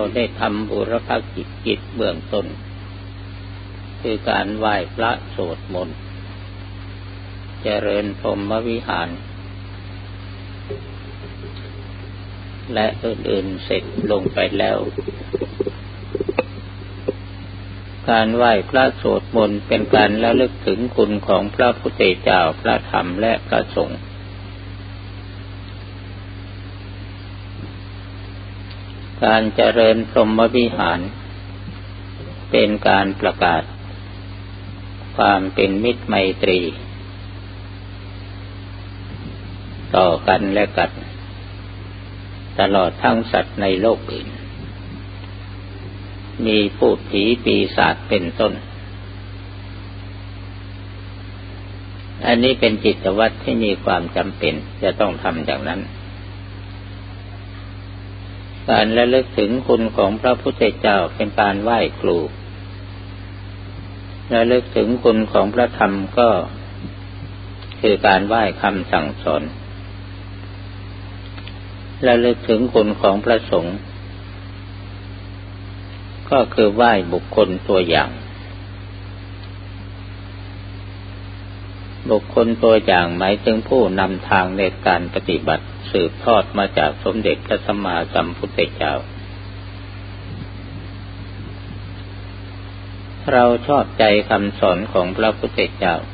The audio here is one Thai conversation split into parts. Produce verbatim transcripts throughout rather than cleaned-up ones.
ได้ทำบุรพกิจกิจเบื้องต้นคือการไหว้พระสวดมนต์เจริญพรหมวิหารและอื่นๆเสร็จลงไปแล้วการไหว้พระสวดมนต์เป็นการระลึกถึงคุณของพระพุทธเจ้าพระธรรมและพระสงฆ์การเจริญพรหมวิหารเป็นการประกาศความเป็นมิตรไมตรีต่อกันและกันตลอดทั้งสัตว์ในโลกอื่นมีพูดผีปีศาจเป็นต้นอันนี้เป็นกิจวัตรที่มีความจำเป็นจะต้องทำอย่างนั้นการระลึกถึงคุณของพระพุทธเจ้าเป็นการไหว้ครูระลึกถึงคุณของพระธรรมก็คือการไหว้คำสั่งสอนระลึกถึงคุณของพระสงฆ์ก็คือไหว้บุคคลตัวอย่างบุคคลตัวอย่างหมายถึงผู้นำทางในการปฏิบัติสืบทอดมาจากสมเด็จพระสัมมาสัมพุทธเจ้าเราชอบใจคำสอนของพระพุทธเจ้า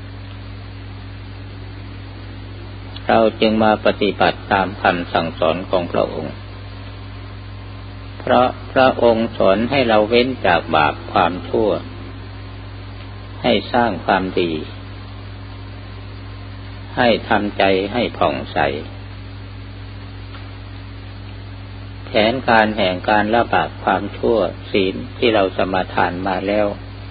เราจึงมาปฏิบัติตามคำสั่งสอนของพระองค์เพราะพระองค์สอนให้เราเว้นจากบาปความชั่วให้สร้างความดีให้ทำใจให้ผ่องใสแผนการแห่งการละบาปความชั่วศีลที่เราสมาทานมาแล้ว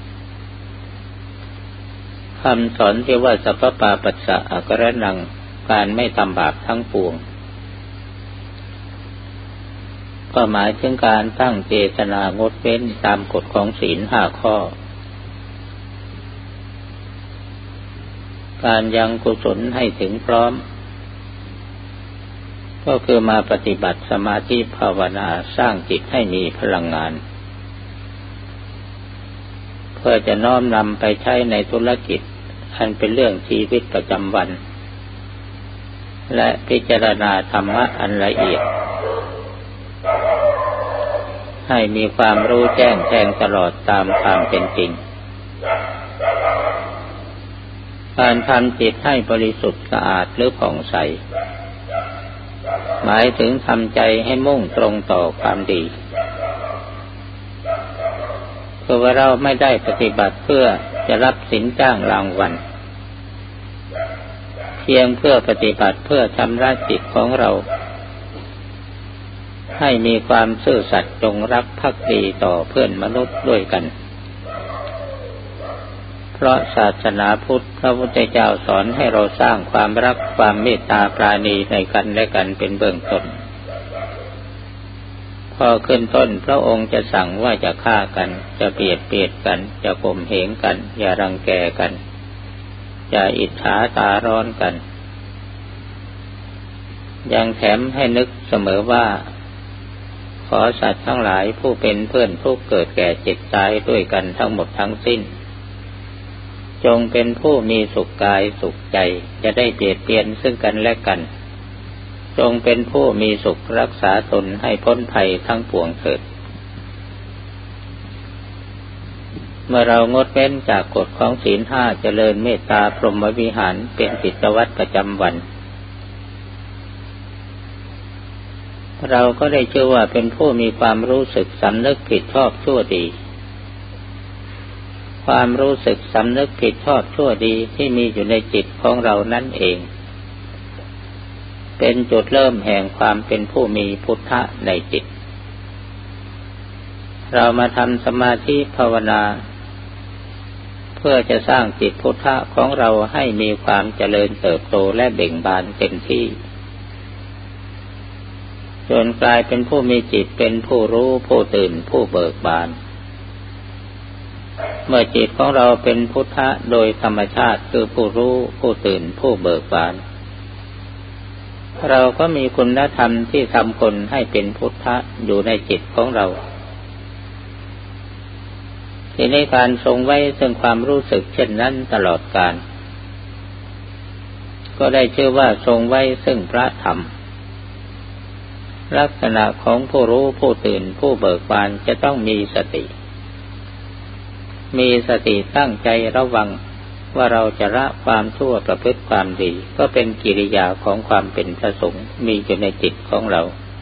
คำสอนที่ว่าสัพพปาปัสสะอากรนังการไม่ทำบาปทั้งปวงก็หมายถึงการตั้งเจตนางดเว้นตามกฎของศีลห้าข้อการยังกุศลให้ถึงพร้อมก็คือมาปฏิบัติสมาธิภาวนาสร้างจิตให้มีพลังงานเพื่อจะน้อมนำไปใช้ในธุรกิจอันเป็นเรื่องชีวิตประจำวันและพิจารณาธรรมะอันละเอียดให้มีความรู้แจ้งแทงตลอดตามความเป็นจริงการทำจิตให้บริสุทธิ์สะอาดหรือผ่องใสหมายถึงทำใจให้มุ่งตรงต่อความดีคือว่าเราไม่ได้ปฏิบัติเพื่อจะรับสินจ้างรางวัลเพียงเพื่อปฏิบัติเพื่อชำระจิตของเราให้มีความซื่อสัตย์จงรักภักดีต่อเพื่อนมนุษย์ด้วยกันเพราะศาสนาพุทธพระพุทธเจ้าสอนให้เราสร้างความรักความเมตตาปราณีในกันและกันเป็นเบื้องต้นพอขึ้นต้นพระองค์จะสั่งว่าจะฆ่ากันจะเบียดเบียนกันจะข่มเหงกันอย่ารังแกกันอย่าอิจฉาตาร้อนกันยังแถมให้นึกเสมอว่าขอสัตว์ทั้งหลายผู้เป็นเพื่อนทุกข์เกิดแก่เจ็บตายด้วยกันทั้งหมดทั้งสิ้นจงเป็นผู้มีสุขกายสุขใจจะได้เบียดเบียนซึ่งกันและกันจงเป็นผู้มีสุขรักษาตนให้พ้นภัยทั้งปวงเถิดเมื่อเรางดเว้นจากกฎของศีลห้าเจริญเมตตาพรหมวิหารเป็นกิจวัตรประจำวันเราก็ได้ชื่อว่าเป็นผู้มีความรู้สึกสำนึกผิดชอบชั่วดีความรู้สึกสำนึกผิดชอบชั่วดีที่มีอยู่ในจิตของเรานั่นเองเป็นจุดเริ่มแห่งความเป็นผู้มีพุทธะในจิตเรามาทำสมาธิภาวนาเพื่อจะสร้างจิตพุทธะของเราให้มีความเจริญเติบโตและเบ่งบานเต็มที่จนกลายเป็นผู้มีจิตเป็นผู้รู้ผู้ตื่นผู้เบิกบานเมื่อจิตของเราเป็นพุทธะโดยธรรมชาติคือผู้รู้ผู้ตื่นผู้เบิกบานเราก็มีคุณธรรมที่ทำคนให้เป็นพุทธะอยู่ในจิตของเราทีนี้การทรงไว้ซึ่งความรู้สึกเช่นนั้นตลอดกาลก็ได้ชื่อว่าทรงไว้ซึ่งพระธรรมลักษณะของผู้รู้ผู้ตื่นผู้เบิกบานจะต้องมีสติมีสติตั้งใจระวังว่าเราจะละความชั่วประพฤติความดีก็เป็นกิริยาของความเป็นพระสงฆ์มีอยู่ในจิตของเรา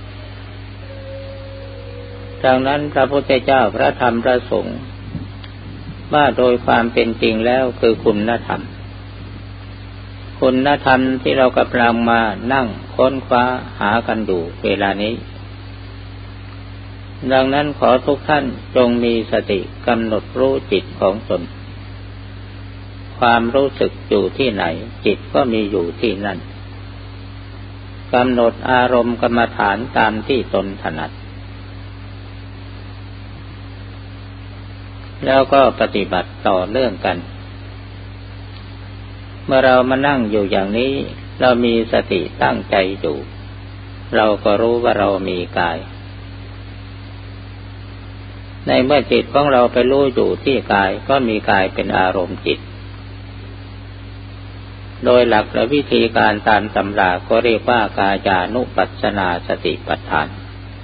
ดังนั้นพระพุทธเจ้าพระธรรมพระสงฆ์ว่าโดยความเป็นจริงแล้วคือคุณธรรมคุณธรรมที่เรากำลังมานั่งค้นคว้าหากันอยู่เวลานี้ดังนั้นขอทุกท่านจงมีสติกำหนดรู้จิตของตนความรู้สึกอยู่ที่ไหนจิตก็มีอยู่ที่นั่นกำหนดอารมณ์กรรมฐานตามที่ตนถนัดแล้วก็ปฏิบัติต่อเนื่องกันเมื่อเรามานั่งอยู่อย่างนี้เรามีสติตั้งใจอยู่เราก็รู้ว่าเรามีกายในเมื่อจิตของเราไปรู้อยู่ที่กายก็มีกายเป็นอารมณ์จิตโดยหลักและวิธีการตามตำราก็เรียกว่ากายานุปัสสนาสติปัฏฐาน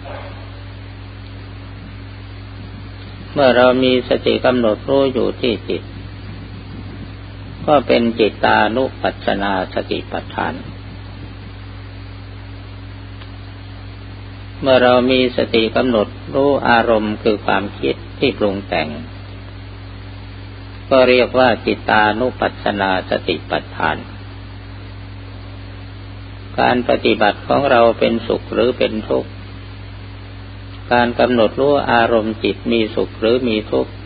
เมื่อเรามีสติกำหนดรู้อยู่ที่จิตก็เป็นจิตตานุปัสสนาสติปัฏฐานเมื่อเรามีสติกำหนดรู้อารมณ์คือความคิดที่ปรุงแต่งก็เรียกว่าจิตตานุปัสสนาสติปัฏฐานการปฏิบัติของเราเป็นสุขหรือเป็นทุกข์การกำหนดรู้อารมณ์จิตมีสุขหรือมีทุกข์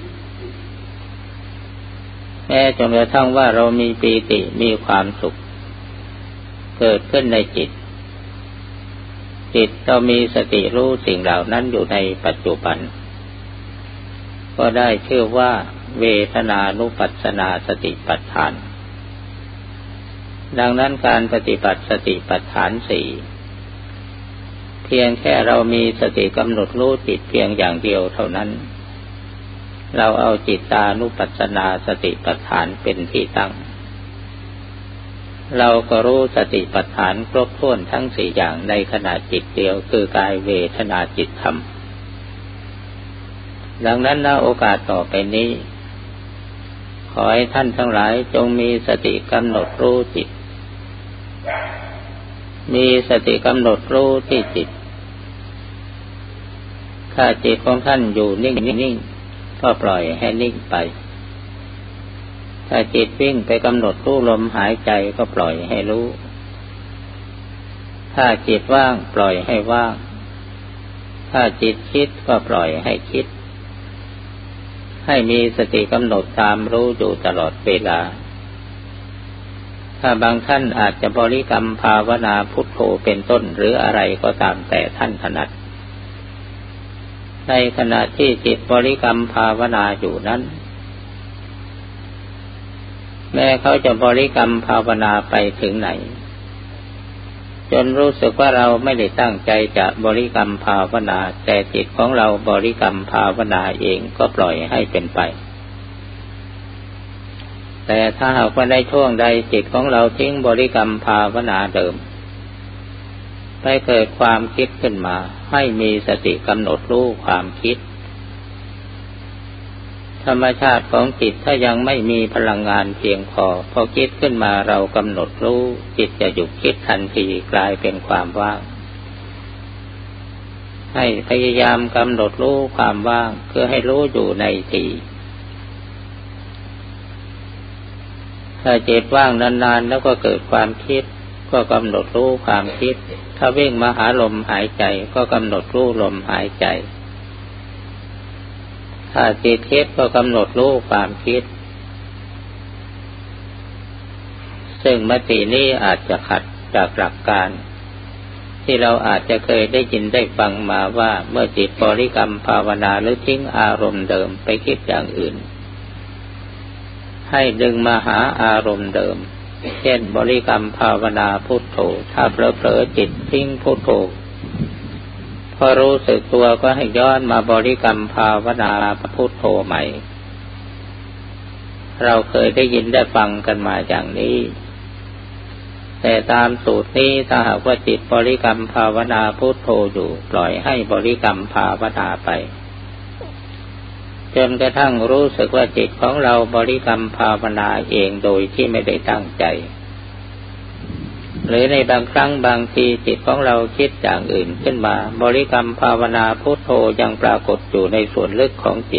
แม้จนกระทั่งว่าเรามีปีติมีความสุขเกิดขึ้นในจิตจิตเรามีสติรู้สิ่งเหล่านั้นอยู่ในปัจจุบันก็ได้ชื่อว่าเวทนานุปัสสนาสติปัฏฐานดังนั้นการปฏิบัติสติปัฏฐานสี่เพียงแค่เรามีสติกำหนดรู้จิตเพียงอย่างเดียวเท่านั้นเราเอาจิตตานุปัสสนาสติปัฏฐานเป็นที่ตั้งเราก็รู้สติปัฏฐานครบถ้วนทั้งสี่อย่างในขณะจิตเดียวคือกายเวทนาจิตธรรมดังนั้นณโอกาสต่อไปนี้ขอให้ท่านทั้งหลายจงมีสติกำหนดรู้จิตมีสติกำหนดรู้ที่จิตถ้าจิตของท่านอยู่นิ่งๆก็ปล่อยให้นิ่งไปถ้าจิตวิ่งไปกำหนดรู้ลมหายใจก็ปล่อยให้รู้ถ้าจิตว่างปล่อยให้ว่างถ้าจิตคิดก็ปล่อยให้คิดให้มีสติกำหนดตามรู้อยู่ตลอดเวลาถ้าบางท่านอาจจะบริกรรมภาวนาพุทโธเป็นต้นหรืออะไรก็ตามแต่ท่านถนัดในขณะที่จิตบริกรรมภาวนาอยู่นั้นแม้เขาจะบริกรรมภาวนาไปถึงไหนจนรู้สึกว่าเราไม่ได้ตั้งใจจะบริกรรมภาวนาแต่จิตของเราบริกรรมภาวนาเองก็ปล่อยให้เป็นไปแต่ถ้าหากว่าในช่วงใดจิตของเราทิ้งบริกรรมภาวนาเดิมไปเกิดความคิดขึ้นมาให้มีสติกำหนดรู้ความคิดธรรมชาติของจิตถ้ายังไม่มีพลังงานเพียงพอพอคิดขึ้นมาเรากำหนดรู้จิตจะหยุดคิดทันทีกลายเป็นความว่างให้พยายามกำหนดรู้ความว่างเพื่อให้รู้อยู่ในทีถ้าจิตว่างนานๆแล้วก็เกิดความคิดก็กำหนดรู้ความคิดถ้าวิ่งมาหาลมหายใจก็กำหนดรู้ลมหายใจถ้าจิตคิดก็กำหนดรู้ความคิดซึ่งมตินี้อาจจะขัดจากหลักการที่เราอาจจะเคยได้ยินได้ฟังมาว่าเมื่อจิตบริกรรมภาวนาหรือทิ้งอารมณ์เดิมไปคิดอย่างอื่นให้ดึงมาหาอารมณ์เดิมเช่นบริกรรมภาวนาพุทโธถ้าเผลอๆจิตทิ้งพุทโธพอรู้สึกตัวก็ให้ย้อนมาบริกรรมภาวนาพุทโธใหม่เราเคยได้ยินได้ฟังกันมาอย่างนี้แต่ตามสูตรนี้ถ้าหากว่าจิตบริกรรมภาวนาพุทโธอยู่ปล่อยให้บริกรรมภาวนาไปจนกระทั่งรู้สึกว่าจิตของเราบริกรรมภาวนาเองโดยที่ไม่ได้ตั้งใจหรือในบางครั้งบางทีจิตของเราคิดอย่างอื่นขึ้นมาบริกรรมภาวนาพุทโธยังปรากฏอยู่ในส่วนลึกของจิต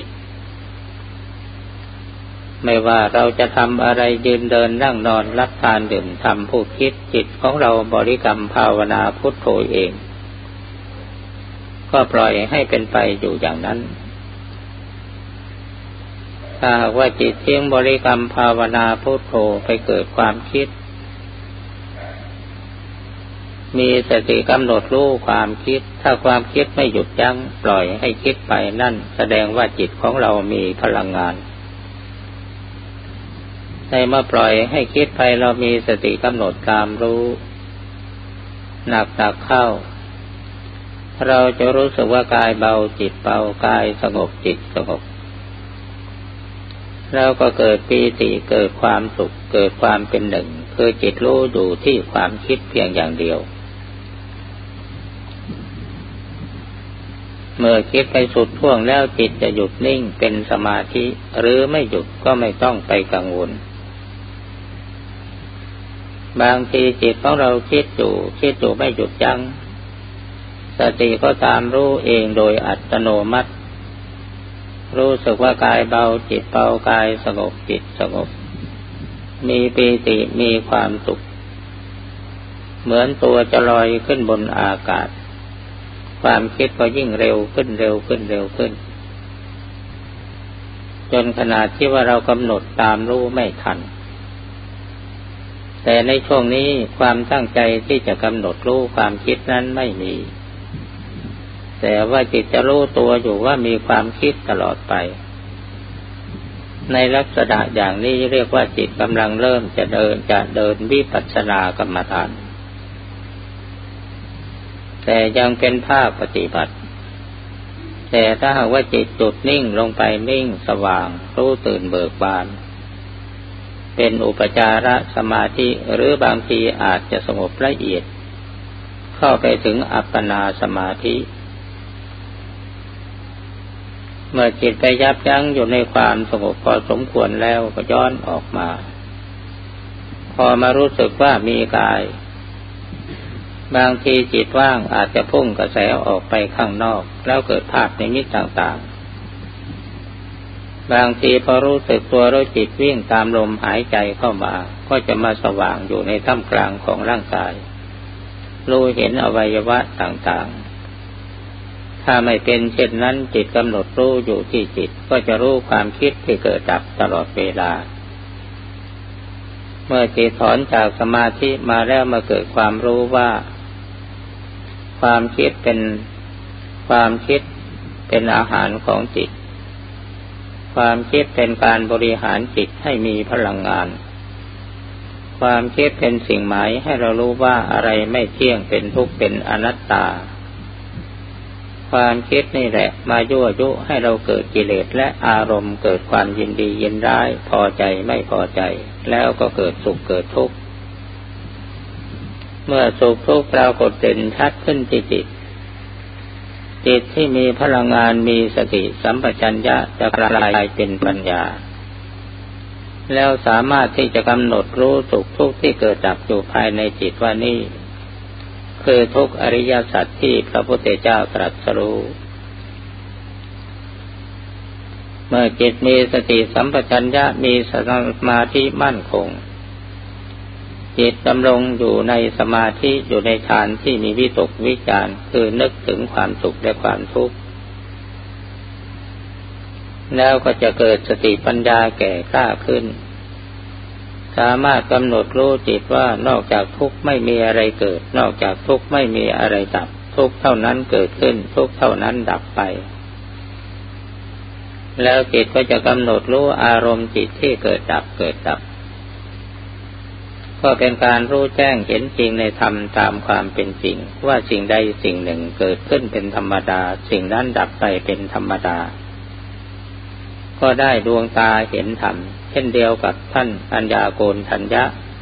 ไม่ว่าเราจะทำอะไรยืนเดินนั่งนอนรับทานดื่มทำพูดคิดจิตของเราบริกรรมภาวนาพุทโธเองก็ปล่อยให้เป็นไปอยู่อย่างนั้นถ้าหากว่าจิตเที่ยงบริกรรมภาวนาพุทโธไปเกิดความคิดมีสติกำหนดรู้ความคิดถ้าความคิดไม่หยุดยั้งปล่อยให้คิดไปนั่นแสดงว่าจิตของเรามีพลังงานในเมื่อปล่อยให้คิดไปเรามีสติกำหนดตามรู้หนักๆเข้าเราจะรู้สึกว่ากายเบาจิตเบากายสงบจิตสงบแล้วก็เกิดปีติเกิดความสุขเกิดความเป็นหนึ่งคือจิตรู้อยู่ที่ความคิดเพียงอย่างเดียวเมื่อคิดไปสุดท่วงแล้วจิตจะหยุดนิ่งเป็นสมาธิหรือไม่หยุดก็ไม่ต้องไปกังวลบางทีจิตของเราคิดอยู่คิดอยู่ไม่หยุดยั้งสติก็ตามรู้เองโดยอัตโนมัติรู้สึกว่ากายเบาจิตเบากายสงบจิตสงบมีปีติมีความสุขเหมือนตัวจะลอยขึ้นบนอากาศความคิดก็ยิ่งเร็วขึ้นเร็วขึ้นเร็วขึ้นจนขนาดที่ว่าเรากำหนดตามรู้ไม่ทันแต่ในช่วงนี้ความตั้งใจที่จะกำหนดรู้ความคิดนั้นไม่มีแต่ว่าจิตจะรู้ตัวอยู่ว่ามีความคิดตลอดไปในลักษณะอย่างนี้เรียกว่าจิตกำลังเริ่มจะเดินจะเดินวิปัสสนากรรมฐานแต่ยังเป็นภาคปฏิบัติแต่ถ้าหากว่าจิตจุดนิ่งลงไปนิ่งสว่างรู้ตื่นเบิกบานเป็นอุปจารสมาธิหรือบางทีอาจจะสงบละเอียดเข้าไปถึงอัปปนาสมาธิเมื่อจิตไปยับยั้งอยู่ในความสงบพอสมควรแล้วก็ย้อนออกมาพอมารู้สึกว่ามีกายบางทีจิตว่างอาจจะพุ่งกระแสออกไปข้างนอกแล้วเกิดภาพนิมิตต่างๆบางทีพอรู้สึกตัวรู้จิตวิ่งตามลมหายใจเข้ามาก็จะมาสว่างอยู่ในท่ามกลางของร่างกายรู้เห็นอวัยวะต่างๆถ้าไม่เป็นเช่นนั้นจิตกำหนดรู้อยู่ที่จิตก็จะรู้ความคิดที่เกิดดับตลอดเวลาเมื่อจิตถอนจากสมาธิมาแล้วมาเกิดความรู้ว่าความคิดเป็นความคิดเป็นอาหารของจิตความคิดเป็นการบริหารจิตให้มีพลังงานความคิดเป็นสิ่งหมายให้เรารู้ว่าอะไรไม่เที่ยงเป็นทุกข์เป็นอนัตตาความคิดนี่แหละมายั่วยุให้เราเกิดกิเลสและอารมณ์เกิดความยินดียินร้ายพอใจไม่พอใจแล้วก็เกิดสุขเกิดทุกข์เมื่อสุขทุกข์ปรากฏเด่นชัดขึ้นที่จิตจิตที่มีพลังงานมีสติสัมปชัญญะจะกลายเป็นปัญญาแล้วสามารถที่จะกำหนดรู้สุขทุกข์ที่เกิดดับอยู่ภายในจิตว่านี่คือทุกข์อริยสัจที่พระพุทธเจ้าตรัสรู้เมื่อจิตมีสติสัมปชัญญะมีสมาธิมั่นคงจิตดำรงอยู่ในสมาธิอยู่ในฌานที่มีวิตกวิจารคือนึกถึงความสุขและความทุกข์แล้วก็จะเกิดสติปัญญาแก่กล้าขึ้นสามารถกำหนดรู้จิตว่านอกจากทุกข์ไม่มีอะไรเกิดนอกจากทุกข์ไม่มีอะไรดับทุกข์เท่านั้นเกิดขึ้นทุกข์เท่านั้นดับไปแล้วจิตก็จะกำหนดรู้อารมณ์จิตที่เกิดดับเกิดดับก็เป็นการรู้แจ้งเห็นจริงในธรรมตามความเป็นจริงว่าสิ่งใดสิ่งหนึ่งเกิดขึ้นเป็นธรรมดาสิ่งนั้นดับไปเป็นธรรมดาก็ได้ดวงตาเห็นธรรมเช่นเดียวกับท่านอัญญาโกณฑัญญะ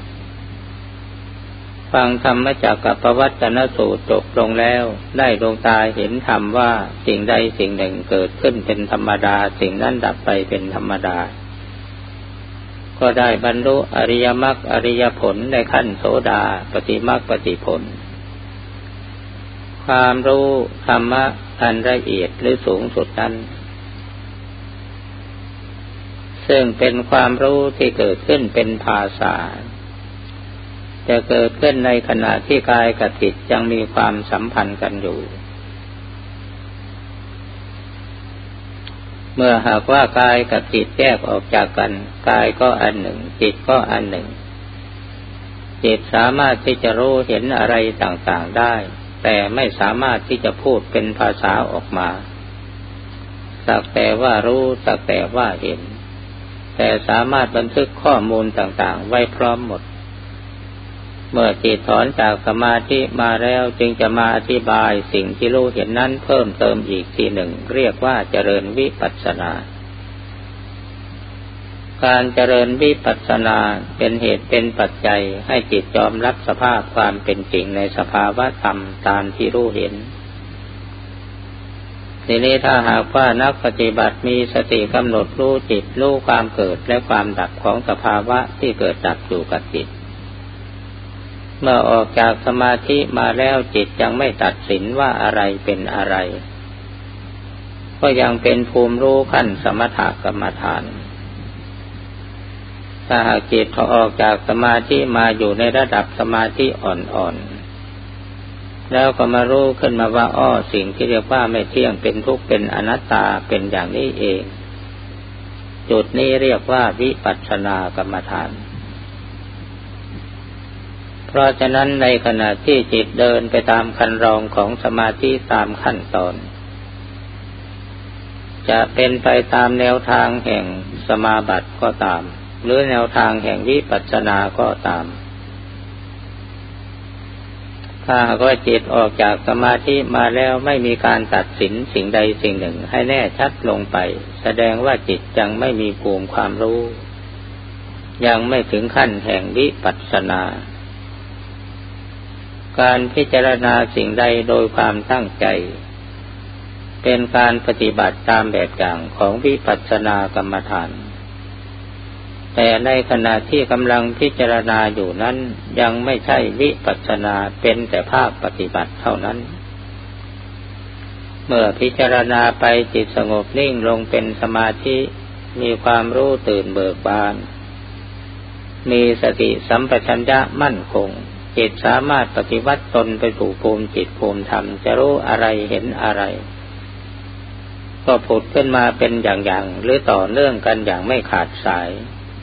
ฟังธรรมจักรปวัตตนสูตรจบลงแล้วได้ดวงตาเห็นธรรมว่าสิ่งใดสิ่งหนึ่งเกิดขึ้นเป็นธรรมดาสิ่งนั้นดับไปเป็นธรรมดาก็ได้บรรลุอริยมรรคอริยผลในขั้นโสดาปัตติมรรคปัตติผลความรู้ธรรมะอันละเอียดหรือสูงสุดนั้นซึ่งเป็นความรู้ที่เกิดขึ้นเป็นภาษาจะเกิดขึ้นในขณะที่กายกับจิตยังมีความสัมพันธ์กันอยู่เมื่อหากว่ากายกับจิตแยกออกจากกันกายก็อันหนึ่งจิตก็อันหนึ่งจิตสามารถที่จะรู้เห็นอะไรต่างๆได้แต่ไม่สามารถที่จะพูดเป็นภาษาออกมาสักแต่ว่ารู้สักแต่ว่าเห็นแต่สามารถบันทึกข้อมูลต่างๆไว้พร้อมหมดเมื่อจิตถอนจากสมาธิมาแล้วจึงจะมาอธิบายสิ่งที่รู้เห็นนั้นเพิ่มเติมอีกทีหนึ่งเรียกว่าเจริญวิปัสสนาการเจริญวิปัสสนาเป็นเหตุเป็นปัจจัยให้จิตยอมรับสภาพความเป็นจริงในสภาวะธรรมตามที่รู้เห็นทีนี้ถ้าหากว่านักปฏิบัติมีสติกำหนดรู้จิตรู้ความเกิดและความดับของสภาวะที่เกิดดับอยู่กับจิตเมื่อออกจากสมาธิมาแล้วจิตยังไม่ตัดสินว่าอะไรเป็นอะไรก็ยังเป็นภูมิรู้ขั้นสมถกรรมฐานถ้าหากจิตออกจากสมาธิมาอยู่ในระดับสมาธิอ่อนๆแล้วก็มารู้ขึ้นมาว่าอ้อสิ่งที่เรียกว่าไม่เที่ยงเป็นทุกข์เป็นอนัตตาเป็นอย่างนี้เองจุดนี้เรียกว่าวิปัสสนากรรมฐานเพราะฉะนั้นในขณะที่จิตเดินไปตามคันลองของสมาธิตามขั้นตอนจะเป็นไปตามแนวทางแห่งสมาบัติก็ตามหรือแนวทางแห่งวิปัสสนาก็ตามถ้าหากว่าจิตออกจากสมาธิมาแล้วไม่มีการตัดสินสิ่งใดสิ่งหนึ่งให้แน่ชัดลงไปแสดงว่าจิตยังไม่มีภูมิความรู้ยังไม่ถึงขั้นแห่งวิปัสสนาการพิจารณาสิ่งใดโดยความตั้งใจเป็นการปฏิบัติตามแบบอย่างของวิปัสสนากรรมฐานแต่ในขณะที่กำลังพิจารณาอยู่นั้นยังไม่ใช่วิปัสสนาเป็นแต่ภาคปฏิบัติเท่านั้นเมื่อพิจารณาไปจิตสงบนิ่งลงเป็นสมาธิมีความรู้ตื่นเบิกบานมีสติสัมปชัญญะมั่นคงจิตสามารถปฏิวัติตนไปสู่ภูมิจิตภูมิธรรมจะรู้อะไรเห็นอะไรก็ผุดขึ้นมาเป็นอย่างๆหรือต่อเนื่องกันอย่างไม่ขาดสาย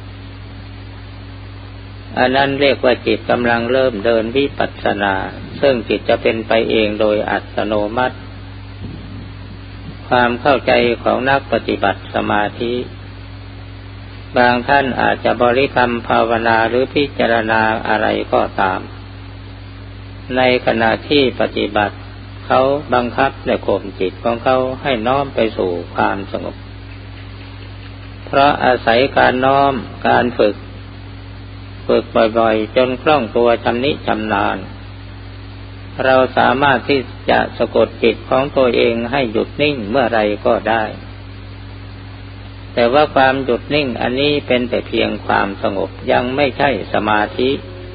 อันนั้นเรียกว่าจิตกำลังเริ่มเดินวิปัสสนาซึ่งจิตจะเป็นไปเองโดยอัตโนมัติความเข้าใจของนักปฏิบัติสมาธิบางท่านอาจจะบริกรรมภาวนาหรือพิจารณาอะไรก็ตามในขณะที่ปฏิบัติเขาบังคับและข่มจิตของเขาให้น้อมไปสู่ความสงบเพราะอาศัยการน้อมการฝึกฝึกบ่อยๆจนคล่องตัวชำนิชำนาญเราสามารถที่จะสะกดจิตของตัวเองให้หยุดนิ่งเมื่อไรก็ได้แต่ว่าความหยุดนิ่งอันนี้เป็นแต่เพียงความสงบยังไม่ใช่สมาธิ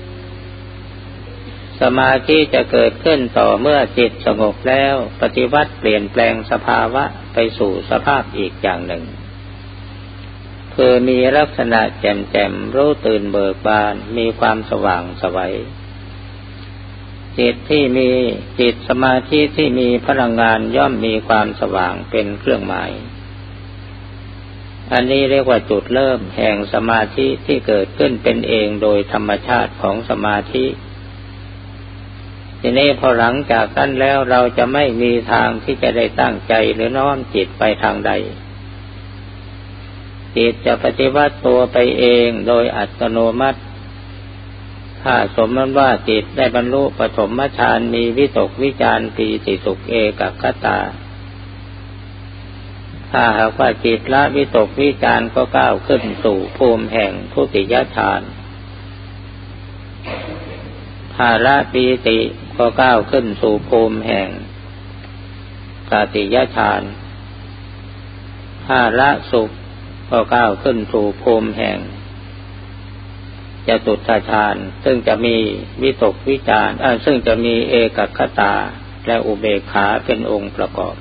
สมาธิจะเกิดขึ้นต่อเมื่อจิตสงบแล้วปฏิวัติเปลี่ยนแปลงสภาวะไปสู่สภาพอีกอย่างหนึ่งคือมีลักษณะแจ่มๆรู้ตื่นเบิกบานมีความสว่างไสวจิตที่มีจิตสมาธิที่มีพลังงานย่อมมีความสว่างเป็นเครื่องหมายอันนี้เรียกว่าจุดเริ่มแห่งสมาธิที่เกิดขึ้นเป็นเองโดยธรรมชาติของสมาธิทีนี้พอหลังจากนั้นแล้วเราจะไม่มีทางที่จะได้ตั้งใจหรือน้อมจิตไปทางใดจิตจะปฏิวัติตัวไปเองโดยอัตโนมัติถ้าสมมติว่าจิตได้บรรลุปฐมฌานมีวิตกวิจารปีติสุขเอกคตาถ้าหากว่าจิตละวิตกวิจารก็ก้าวขึ้นสู่ภูมิแห่งทุติยฌานถ้าละปีติก็ก้าวขึ้นสู่ภูมิแห่งตติยฌานถ้าละสุขก็ก้าวขึ้นสู่ภูมิแห่งจตุตถฌานซึ่งจะมีวิตกวิจารอ่าซึ่งจะมีเอกคตาและอุเบกขาเป็นองค์ประกอบ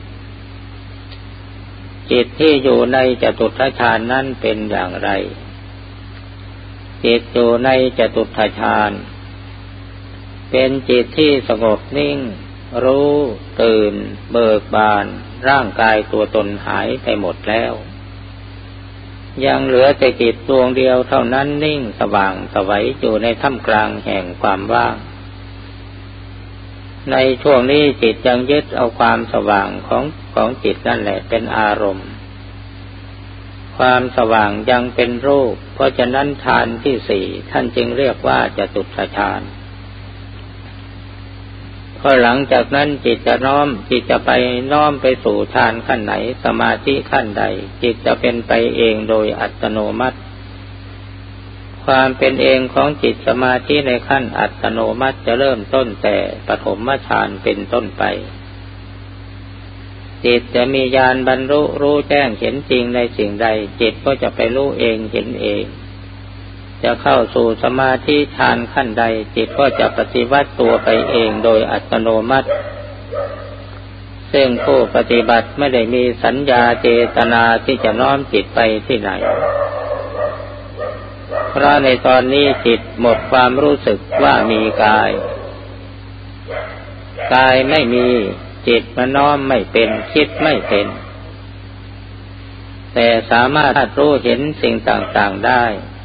จิตที่อยู่ในจตุตถฌานนั้นเป็นอย่างไรจิตอยู่ในจตุตถฌานเป็นจิตที่สงบนิ่งรู้ตื่นเบิกบานร่างกายตัวตนหายไปหมดแล้วยังเหลือแต่จิตดวงเดียวเท่านั้นนิ่งสว่างไสวอยู่ในท่ามกลางแห่งความว่างในช่วงนี้จิตยังยึดเอาความสว่างของของจิตนั่นแหละเป็นอารมณ์ความสว่างยังเป็นรูปเพราะฉะนั้นฌานที่สี่ท่านจึงเรียกว่าจตุตถฌานพอหลังจากนั้นจิตจะน้อมจิตจะไปน้อมไปสู่ฌานขั้นไหนสมาธิขั้นใดจิตจะเป็นไปเองโดยอัตโนมัติความเป็นเองของจิตสมาธิในขั้นอัตโนมัติจะเริ่มต้นแต่ปฐมฌานเป็นต้นไปจิตจะมีญาณบรรลุรู้แจ้งเห็นจริงในสิ่งใดจิตก็จะไปรู้เองเห็นเองจะเข้าสู่สมาธิฌานขั้นใดจิตก็จะปฏิวัติตัวไปเองโดยอัตโนมัติซึ่งผู้ปฏิบัติไม่ได้มีสัญญาเจตนาที่จะน้อมจิตไปที่ไหนเพราะในตอนนี้จิตหมดความรู้สึกว่ามีกายกายไม่มีจิตมันน้อมไม่เป็นคิดไม่เป็นแต่สามารถรู้เห็นสิ่งต่างๆได้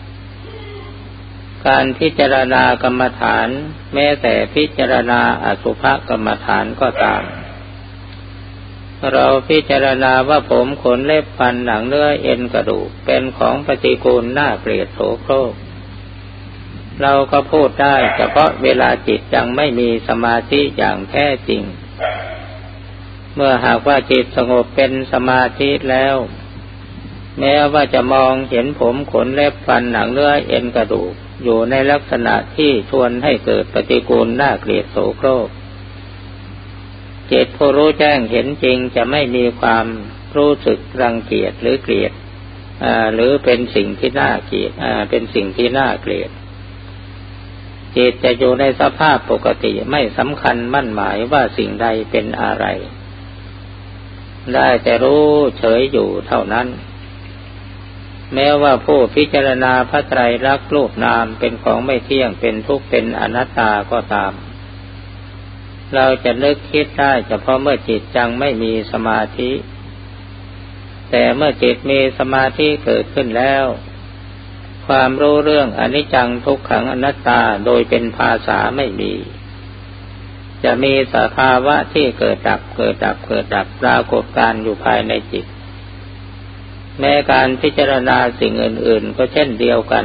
การพิจารณากรรมฐานแม้แต่พิจารณาอสุภกรรมฐานก็ตามเราพิจารณาว่าผมขนเล็บฟันหนังเนื้อเอ็นกระดูกเป็นของปฏิกูลน่าเกลียดโสโครกเราก็พูดได้เฉพาะเวลาจิตยังไม่มีสมาธิอย่างแท้จริงเมื่อหากว่าจิตสงบเป็นสมาธิแล้วแม้ว่าจะมองเห็นผมขนเล็บฟันหนังเนื้อเอ็นกระดูกอยู่ในลักษณะที่ชวนให้เกิดปฏิกูลน่าเกลียดโสโครกจิตผู้รู้แจ้งเห็นจริงจะไม่มีความรู้สึกรังเกียจหรือเกลียดอ่าหรือเป็นสิ่งที่น่าเกลียดอ่าเป็นสิ่งที่น่าเกลียดจิตจะอยู่ในสภาพปกติไม่สำคัญมั่นหมายว่าสิ่งใดเป็นอะไรได้แต่รู้เฉยอยู่เท่านั้นแม้ว่าผู้พิจารณาพระไตรลักษณ์รูปนามเป็นของไม่เที่ยงเป็นทุกข์เป็นอนัตตาก็ตามเราจะนึกคิดได้เฉพาะเมื่อจิตยังไม่มีสมาธิแต่เมื่อจิตมีสมาธิเกิดขึ้นแล้วความรู้เรื่องอนิจจังทุกขังอนัตตาโดยเป็นภาษาไม่มีจะมีสภาวะที่เกิดดับเกิดดับเกิดดับปรากฏการอยู่ภายในจิตแม้การพิจารณาสิ่งอื่นๆก็เช่นเดียวกัน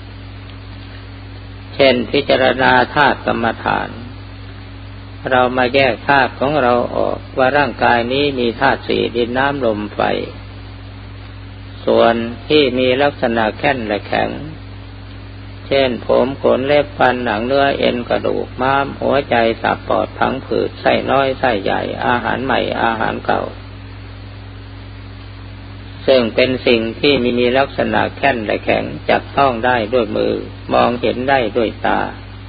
เช่นพิจารณาธาตุกรรมฐานเรามาแยกธาตุของเราออกว่าร่างกายนี้มีธาตุสี่ดินน้ำลมไฟส่วนที่มีลักษณะแข็งและแข็งเช่นผมขนเล็บฟันหนังเนื้อเอ็นกระดูกม้ามหัวใจตับปอดพังผืดไส้น้อยไส้ใหญ่อาหารใหม่อาหารเก่าซึ่งเป็นสิ่งที่มีลักษณะแข็งและแข็งจับต้องได้ด้วยมือมองเห็นได้ด้วยตา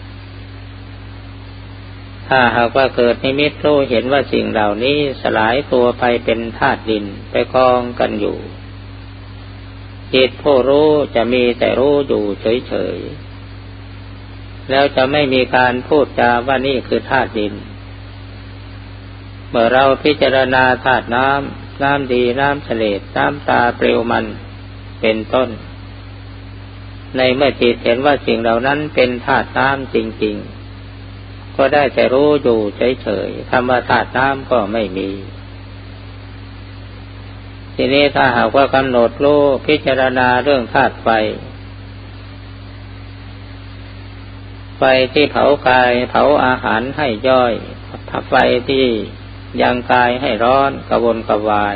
ถ้าหากว่าเกิดนิมิตรู้เห็นว่าสิ่งเหล่านี้สลายตัวไปเป็นธาตุดินไปกองกันอยู่จิตผู้รู้จะมีแต่รู้อยู่เฉยๆแล้วจะไม่มีการพูดจาว่านี่คือธาตุดินเมื่อเราพิจารณาธาตุน้ำน้ำดีน้ำเสลดน้ำตาเปลวมันเป็นต้นในเมื่อจิตเห็นว่าสิ่งเหล่านั้นเป็นธาตุน้ำจริงๆก็ได้แต่รู้อยู่เฉยๆคำว่าธาตุน้ำก็ไม่มีทีนี้ถ้าหากว่ากำหนดรู้พิจารณาเรื่องธาตุไฟไฟที่เผากายเผาอาหารให้ย่อยไฟที่ยังกายให้ร้อนกระวนกระวาย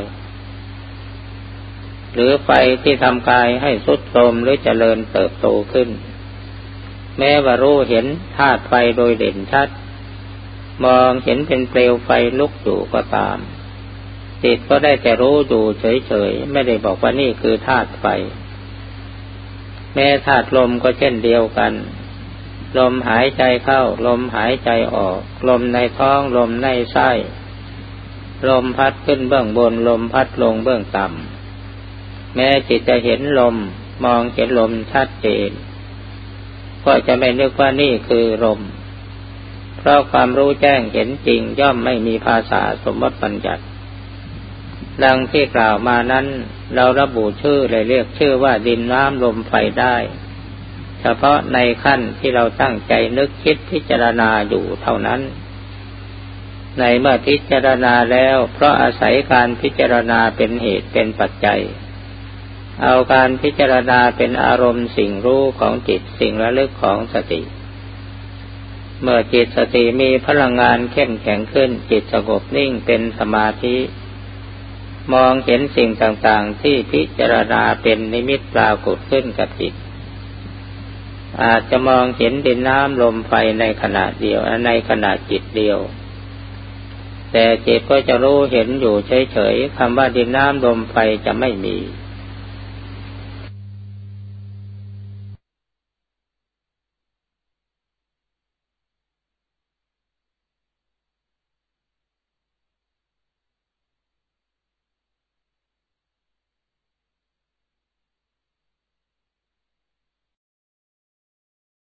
หรือไฟที่ทำกายให้ทรุดโทรมหรือเจริญเติบโตขึ้นแม้ว่ารู้เห็นธาตุไฟโดยเด่นชัดมองเห็นเป็นเปลวไฟลุกอยู่ก็ตามจิตก็ได้แต่รู้อยู่เฉยๆไม่ได้บอกว่านี่คือธาตุไฟแม้ธาตุลมก็เช่นเดียวกันลมหายใจเข้าลมหายใจออกลมในท้องลมในไส้ลมพัดขึ้นเบื้องบนลมพัดลงเบื้องต่ำแม้จิตจะเห็นลมมองเห็นลมชัดเจนก็จะไม่นึกว่านี่คือลมเพราะความรู้แจ้งเห็นจริงย่อมไม่มีภาษาสมมติบัญญัติดังที่กล่าวมานั้นเราระบุชื่อเลยเรียกชื่อว่าดินน้ำลมไฟได้เฉพาะในขั้นที่เราตั้งใจนึกคิดพิจารณาอยู่เท่านั้นในเมื่อพิจารณาแล้วเพราะอาศัยการพิจารณาเป็นเหตุเป็นปัจจัยเอาการพิจารณาเป็นอารมณ์สิ่งรู้ของจิตสิ่งระลึกของสติเมื่อจิตสติมีพลังงานเข้มแข็งขึ้นจิตสงบนิ่งเป็นสมาธิมองเห็นสิ่งต่างๆที่พิจารณาเป็นนิมิตปรากฏขึ้นกับจิตอาจจะมองเห็นดินน้ำลมไฟในขณะเดียวในขณะจิตเดียวแต่จิตก็จะรู้เห็นอยู่เฉยๆคำว่าดินน้ำลมไฟจะไม่มี